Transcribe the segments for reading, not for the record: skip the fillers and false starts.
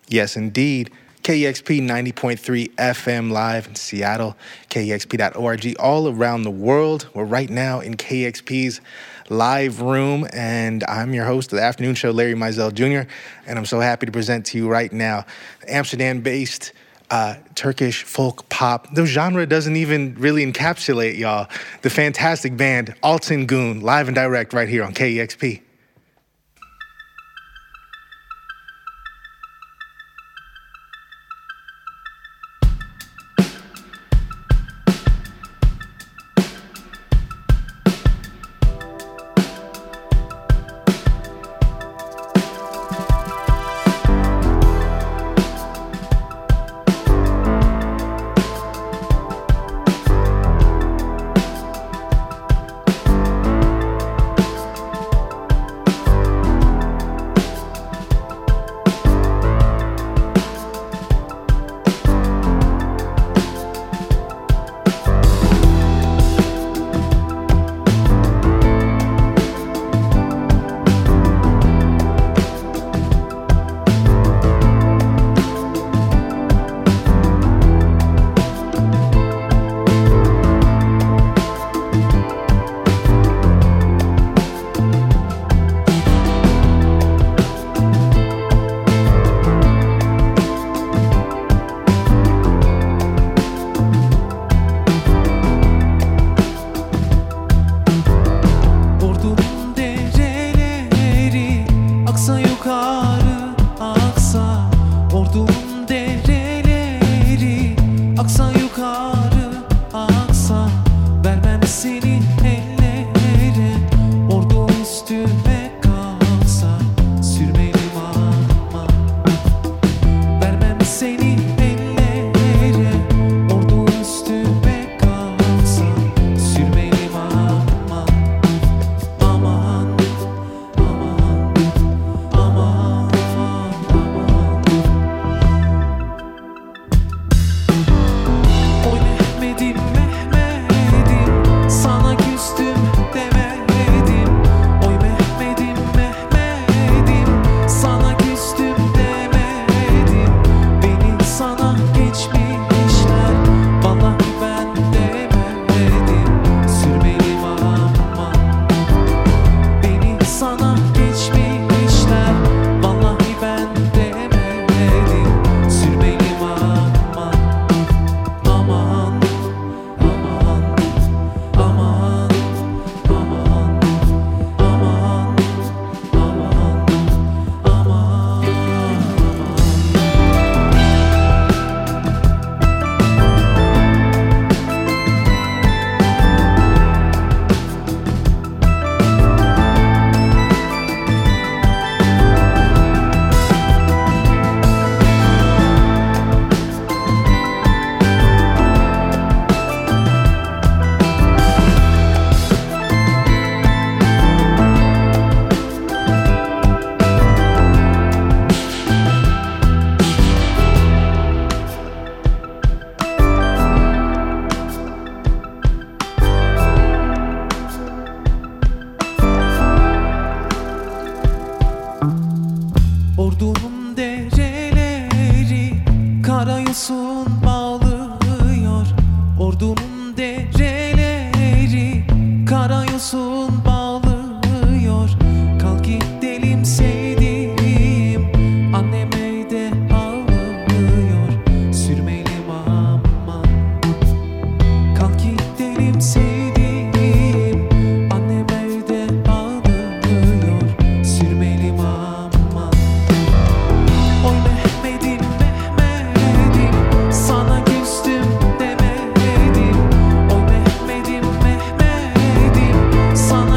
Yes, indeed. KEXP 90.3 FM live in Seattle, KEXP.org, all around the world. We're right now in KEXP's live room, and I'm your host of the afternoon show, Larry Mizell Jr., and I'm so happy to present to you right now Amsterdam-based Turkish folk pop. The genre doesn't even really encapsulate, y'all. The fantastic band Altın Gün, live and direct right here on KEXP. Sana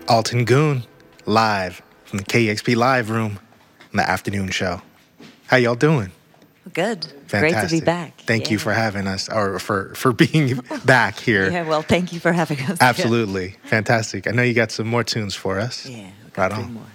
Alton Goon, live from the KEXP Live Room on the afternoon show. How y'all doing? Good. Fantastic. Great to be back. Thank you for having us, or for being back here. Yeah, well, thank you for having us. Absolutely. Fantastic. I know you got some more tunes for us. Yeah, we got right three on. more.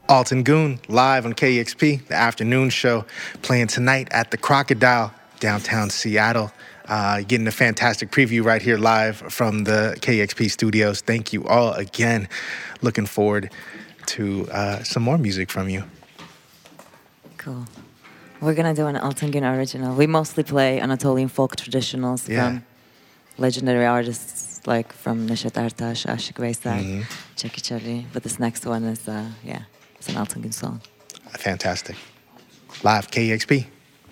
Alton Goon, live on KEXP, the afternoon show, playing tonight at the Crocodile, downtown Seattle. Getting a fantastic preview right here live from the KEXP studios. Thank you all again. Looking forward to some more music from you. Cool. We're going to do an Alton Goon original. We mostly play Anatolian folk traditionals from legendary artists like from Neşet Ertaş, Aşık Veysel, Çekiç. But this next one is, it's an Alton Goon song. Fantastic. Live KEXP.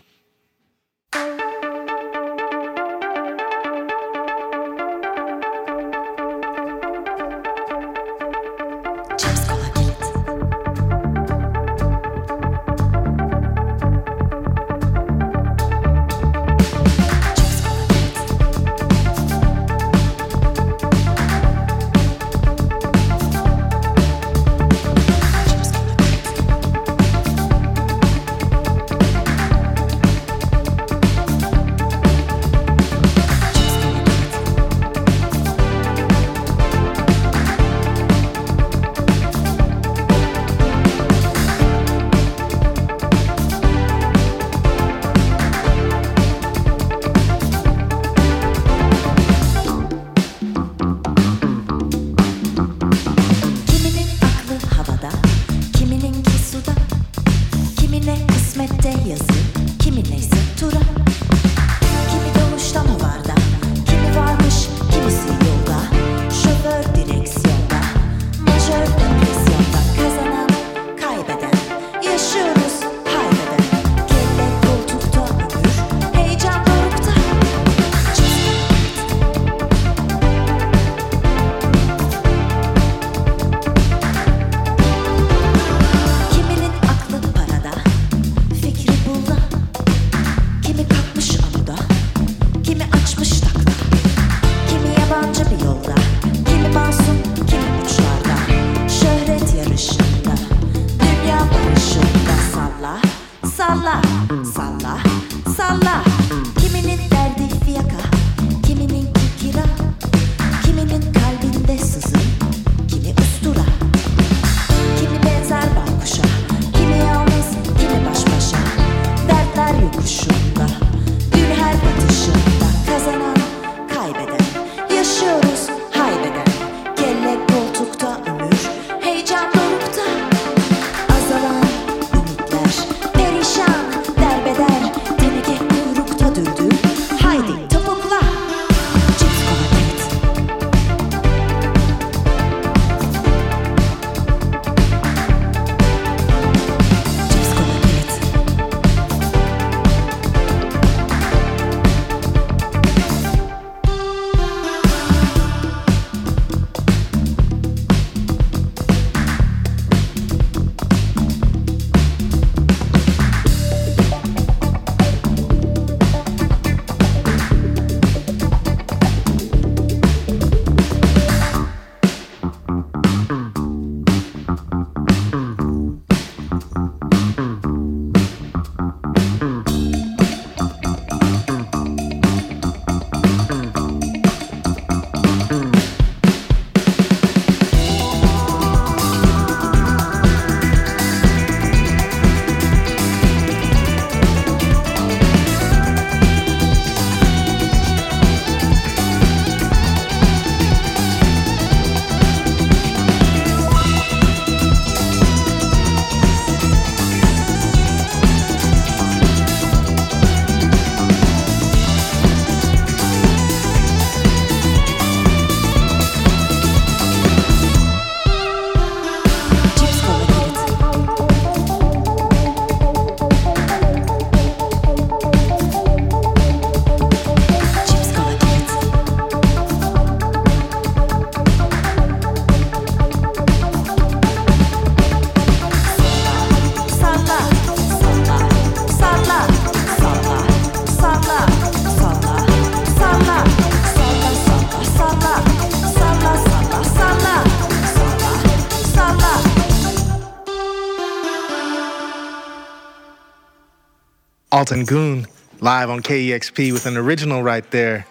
Alton Goon, live on KEXP with an original right there,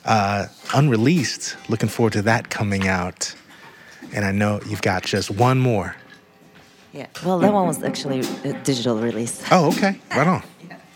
unreleased. Looking forward to that coming out. And I know you've got just one more. Yeah. Well, that one was actually a digital release. Oh, okay. Right on.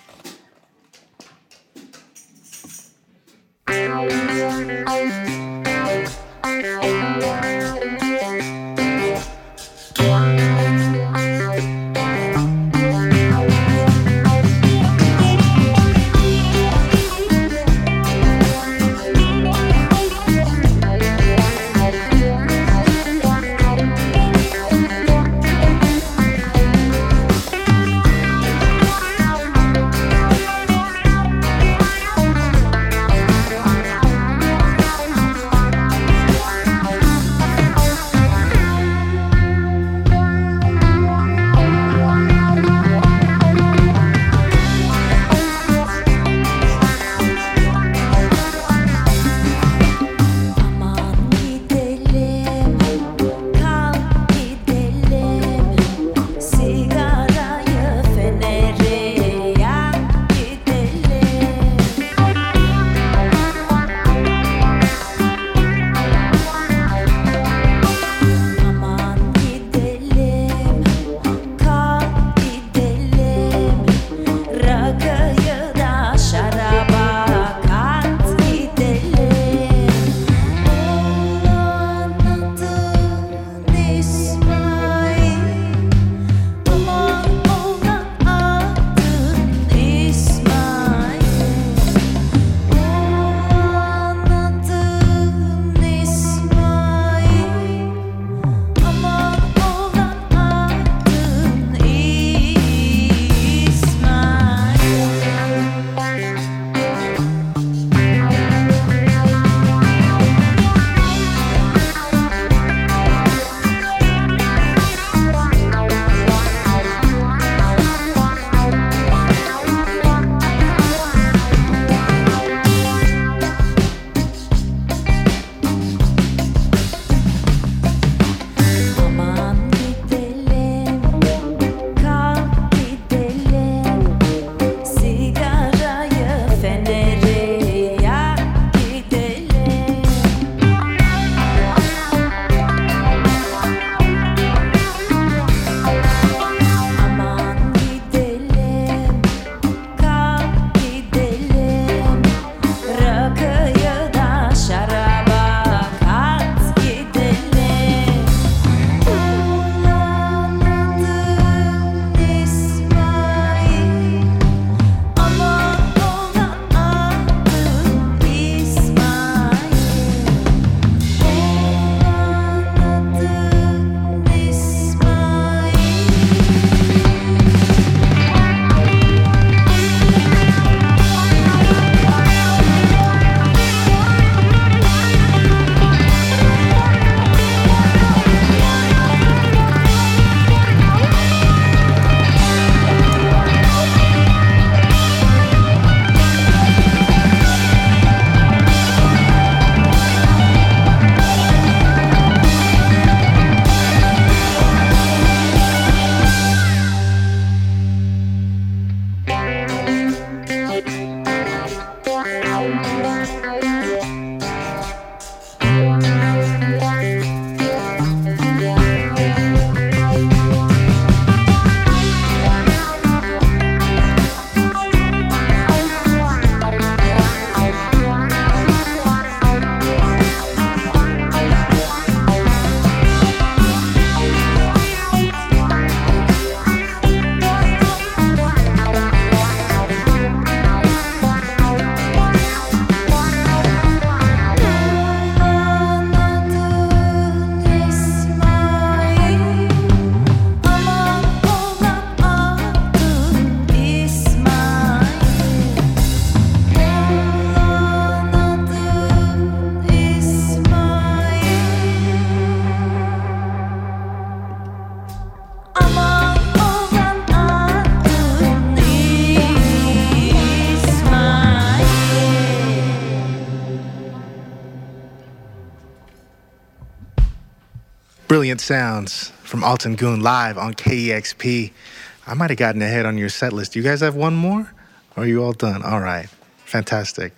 Brilliant sounds from Altan Gün live on KEXP. I might have gotten ahead on your set list. Do you guys have one more? Or are you all done? All right. Fantastic.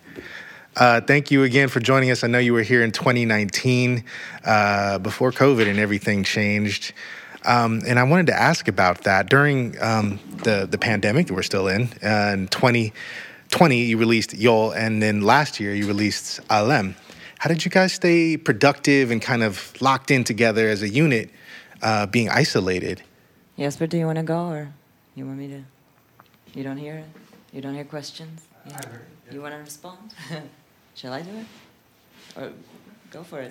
Thank you again for joining us. I know you were here in 2019 before COVID and everything changed. And I wanted to ask about that. During the pandemic that we're still in 2020, you released Yol, and then last year you released Alem. How did you guys stay productive and kind of locked in together as a unit, being isolated? Jesper, do you want to go, or you want me to? You don't hear it? You don't hear questions? Yeah. You want to respond? Shall I do it? Or go for it.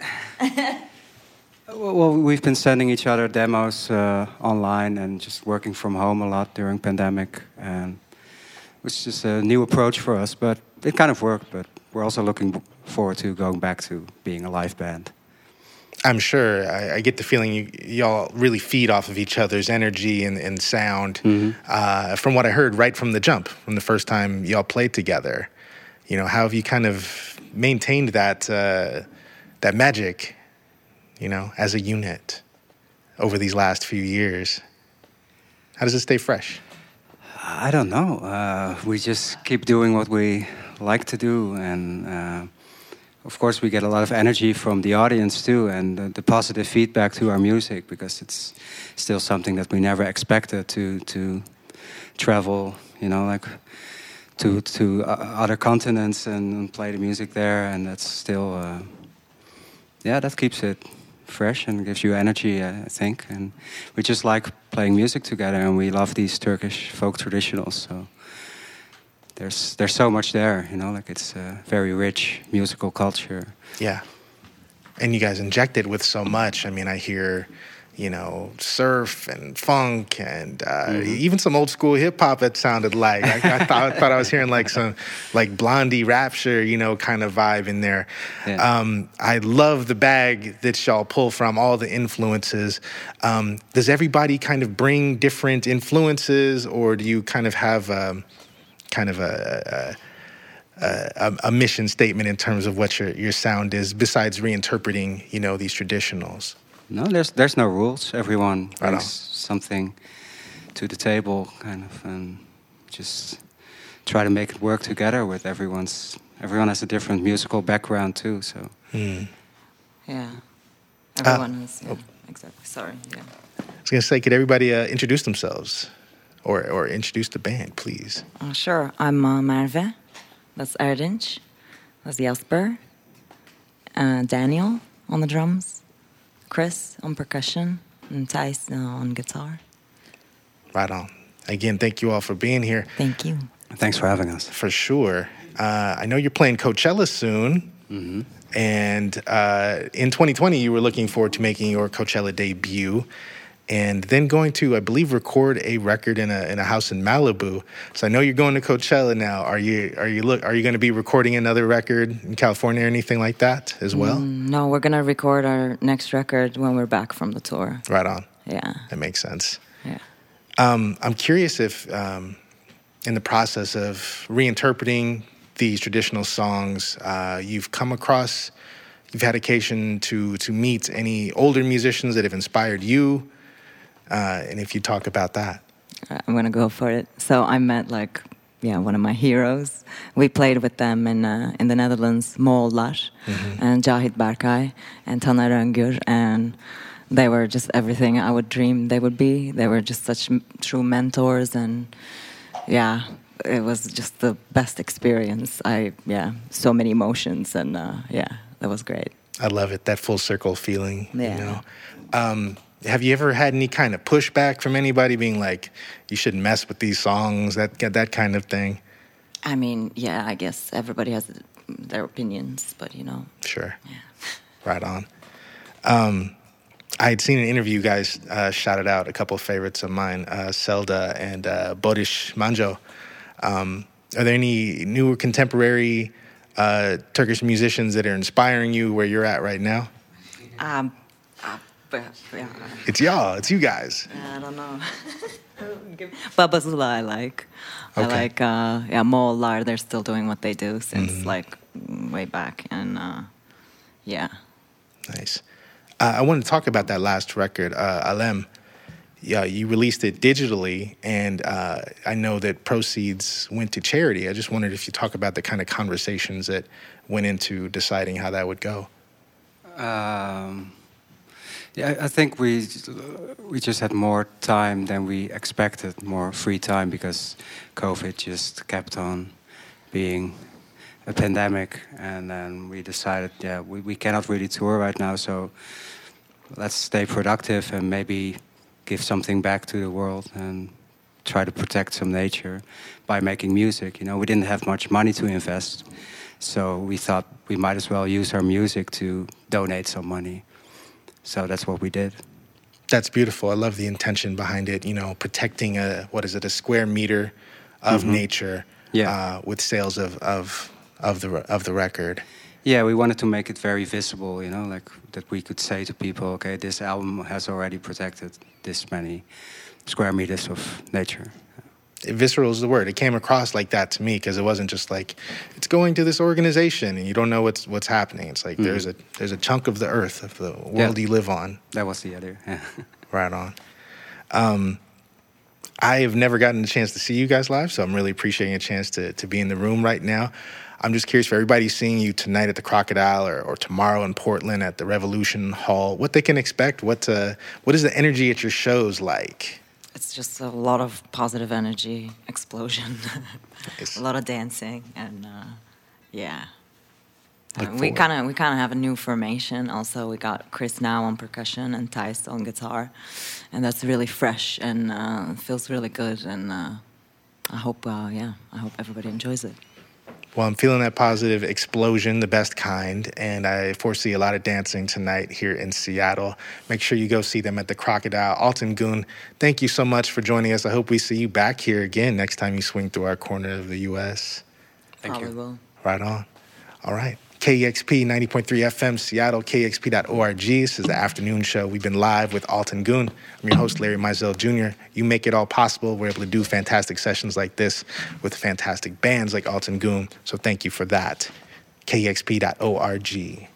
Well, we've been sending each other demos online and just working from home a lot during pandemic, and it was just a new approach for us. But it kind of worked. But we're also looking forward to going back to being a live band. I'm sure. I get the feeling y'all really feed off of each other's energy and sound. Mm-hmm. From what I heard right from the jump, from the first time y'all played together, you know, how have you kind of maintained that magic, you know, as a unit over these last few years? How does it stay fresh? I don't know. We just keep doing what we like to do, and of course we get a lot of energy from the audience too, and the positive feedback to our music, because it's still something that we never expected to travel, you know, like to other continents and play the music there, and that's still that keeps it fresh and gives you energy, I think. And we just like playing music together, and we love these Turkish folk traditionals, so there's so much there, you know, like it's a very rich musical culture. Yeah. And you guys inject it with so much. I mean, I hear, you know, surf and funk and even some old school hip hop, it sounded like. I thought I was hearing like some like Blondie Rapture, you know, kind of vibe in there. Yeah. I love the bag that y'all pull from, all the influences. Does everybody kind of bring different influences, or do you kind of have kind of a mission statement in terms of what your sound is, besides reinterpreting, you know, these traditionals? No, there's no rules. Everyone brings something to the table, kind of, and just try to make it work together with everyone has a different musical background too, so. Yeah. Everyone has, exactly. Sorry, yeah. I was going to say, could everybody introduce themselves or introduce the band, please? Sure. I'm Merve. That's Erdinç. That's Jesper. Daniel on the drums. Chris on percussion. And Thijs on guitar. Right on. Again, thank you all for being here. Thank you. Thanks for having us. For sure. I know you're playing Coachella soon. Mm-hmm. And in 2020, you were looking forward to making your Coachella debut, and then going to, I believe, record a record in a house in Malibu. So I know you're going to Coachella now. Are you going to be recording another record in California or anything like that as well? No, we're going to record our next record when we're back from the tour. Right on. Yeah. That makes sense. Yeah. I'm curious if in the process of reinterpreting these traditional songs, you've had occasion to meet any older musicians that have inspired you, and if you talk about that. I'm going to go for it. So I met one of my heroes. We played with them in the Netherlands, Moğollar, and Cahit Berkay, and Taner Öngür, and they were just everything I would dream they would be. They were just such true mentors, and it was just the best experience. So many emotions, and that was great. I love it, that full circle feeling. Yeah. You know? Have you ever had any kind of pushback from anybody being like, you shouldn't mess with these songs, that kind of thing? I mean, yeah, I guess everybody has their opinions, but you know. Sure. Yeah. Right on. I had seen an interview, you guys shouted out a couple of favorites of mine, Selda and Boris Manjo. Are there any newer contemporary Turkish musicians that are inspiring you where you're at right now? It's y'all. It's you guys. I don't know. Babazula I like. Okay. I like, Moğollar, they're still doing what they do since, way back. And, Nice. I want to talk about that last record, Alem. Yeah, you released it digitally, and I know that proceeds went to charity. I just wondered if you talk about the kind of conversations that went into deciding how that would go. Yeah, I think we just had more time than we expected, more free time, because COVID just kept on being a pandemic, and then we decided, yeah, we cannot really tour right now, so let's stay productive and maybe give something back to the world and try to protect some nature by making music. You know, we didn't have much money to invest, so we thought we might as well use our music to donate some money. So that's what we did. That's beautiful. I love the intention behind it. You know, protecting a square meter of nature, with sales of the record. Yeah, we wanted to make it very visible. You know, like that we could say to people, okay, this album has already protected this many square meters of nature. Visceral is the word. It came across like that to me because it wasn't just like it's going to this organization and you don't know what's happening. It's like there's a chunk of the earth, of the world you live on. That was the idea. Yeah. Right on. I have never gotten a chance to see you guys live, so I'm really appreciating a chance to be in the room right now. I'm just curious for everybody seeing you tonight at the Crocodile or tomorrow in Portland at the Revolution Hall, what they can expect. What is the energy at your shows like? It's just a lot of positive energy, explosion, a lot of dancing, and we kind of have a new formation. Also, we got Chris now on percussion and Thijs on guitar, and that's really fresh and feels really good. And I hope everybody enjoys it. Well, I'm feeling that positive explosion, the best kind, and I foresee a lot of dancing tonight here in Seattle. Make sure you go see them at the Crocodile. Altan Gün, thank you so much for joining us. I hope we see you back here again next time you swing through our corner of the U.S. Thank you. Probably will. Right on. All right. KEXP 90.3 FM, Seattle, KEXP.org. This is the afternoon show. We've been live with Altan Gün. I'm your host, Larry Mizell Jr. You make it all possible. We're able to do fantastic sessions like this with fantastic bands like Altan Gün. So thank you for that. KEXP.org.